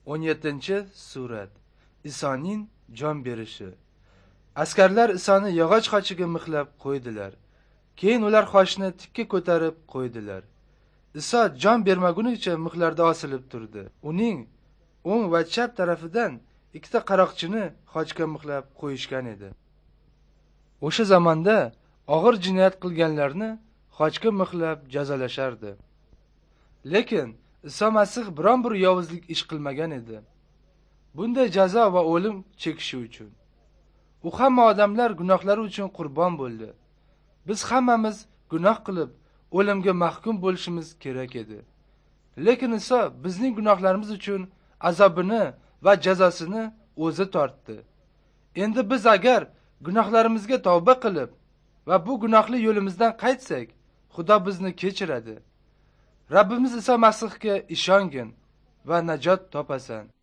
17-surat. Isoning jon berishi. Askarlar Isoni yog'och qochiga mixlab qo'ydilar. Keyin ular qochni tikka ko'tarib qo'ydilar. Iso jon bermagunicha mixlarda osilib turdi. Uning o'ng va chap tarafidan ikkita qaroqchini qochga mixlab qo'yishgan edi. O'sha zamonda og'ir jinoyat qilganlarni qochga mixlab jazolashardi. Lekin Iso Masih biron bir yovuzlik ish qilmagan edi. Bunday jazo va o'lim chekishi uchun. U hamma odamlar gunohlari uchun qurbon bo'ldi. Biz hammamiz gunoh qilib, o'limga mahkum bo'lishimiz kerak edi. Lekin Iso bizning gunohlarimiz uchun azobini va jazosini o'zi tortdi. Endi biz agar gunohlarimizga tavba qilib va bu gunohli yo'limizdan qaytsak, Xudo bizni kechiradi. Rabbimiz Iso Masihga ishongin va najot topasan.